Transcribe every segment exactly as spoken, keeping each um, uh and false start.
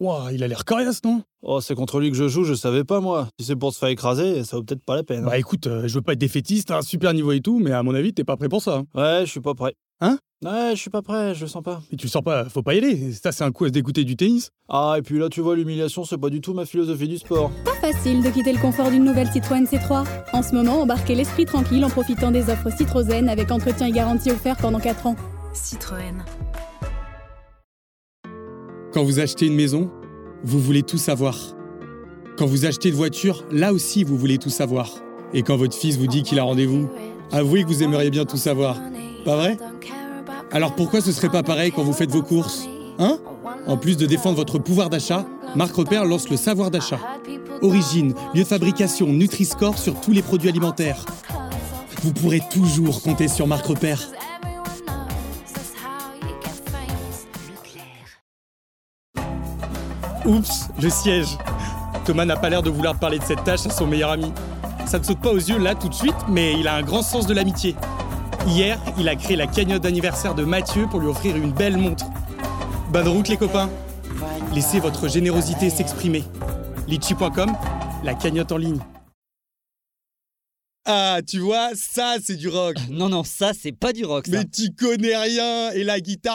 Ouah, il a l'air coriace, non? Oh, c'est contre lui que je joue, je savais pas moi. Si c'est pour se faire écraser, ça vaut peut-être pas la peine. Bah écoute, euh, je veux pas être défaitiste, hein, super niveau et tout, mais à mon avis, t'es pas prêt pour ça. Hein, Ouais, je suis pas prêt. Hein Ouais, je suis pas prêt, je le sens pas. Et tu le sens pas, faut pas y aller. Ça, c'est un coup à se dégoûter du tennis. Ah, et puis là, tu vois, l'humiliation, c'est pas du tout ma philosophie du sport. Pas facile de quitter le confort d'une nouvelle Citroën C trois. En ce moment, embarquez l'esprit tranquille en profitant des offres Citroën avec entretien et garantie offert pendant quatre ans. Citroën. Quand vous achetez une maison, vous voulez tout savoir. Quand vous achetez une voiture, là aussi, vous voulez tout savoir. Et quand votre fils vous dit qu'il a rendez-vous, avouez que vous aimeriez bien tout savoir. Pas vrai ? Alors pourquoi ce serait pas pareil quand vous faites vos courses ? Hein ? En plus de défendre votre pouvoir d'achat, Marc Repère lance le savoir d'achat. Origine, lieu de fabrication, Nutri-Score sur tous les produits alimentaires. Vous pourrez toujours compter sur Marc Repère. Oups, le siège. Thomas n'a pas l'air de vouloir parler de cette tâche à son meilleur ami. Ça ne saute pas aux yeux là tout de suite, mais il a un grand sens de l'amitié. Hier, il a créé la cagnotte d'anniversaire de Mathieu pour lui offrir une belle montre. Bonne route les copains. Laissez votre générosité s'exprimer. Litchi point com, la cagnotte en ligne. Ah, tu vois, ça c'est du rock. Non, non, ça, c'est pas du rock, ça. Mais t'y connais rien. Et la guitare...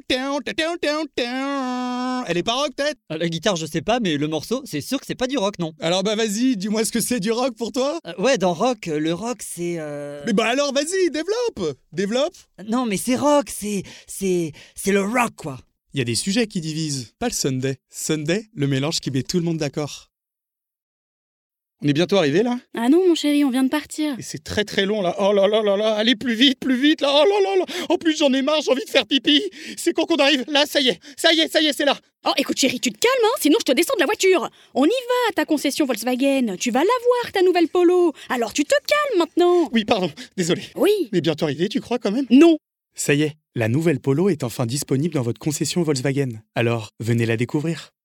Elle est pas rock, peut-être? Euh, La guitare, je sais pas, mais le morceau, c'est sûr que c'est pas du rock, non. Alors bah vas-y, dis-moi ce que c'est du rock pour toi. Euh, ouais, dans rock, euh, le rock, c'est... euh, Mais bah alors vas-y, développe. Développe. Non, mais c'est rock, c'est... C'est... C'est le rock, quoi. Il y a des sujets qui divisent, pas le Sunday. Sunday, le mélange qui met tout le monde d'accord. On est bientôt arrivé là? Ah non, mon chéri, on vient de partir. Et c'est très très long là. Oh là là là là, allez plus vite, plus vite là. Oh là là là. En plus j'en ai marre, j'ai envie de faire pipi. C'est quand qu'on arrive? Là, ça y est, ça y est, ça y est, c'est là. Oh, écoute chéri, tu te calmes, hein, sinon je te descends de la voiture. On y va à ta concession Volkswagen. Tu vas l'avoir, ta nouvelle Polo. Alors tu te calmes maintenant. Oui, pardon, désolé. Oui. On est bientôt arrivé, tu crois quand même? Non. Ça y est, la nouvelle Polo est enfin disponible dans votre concession Volkswagen. Alors, venez la découvrir.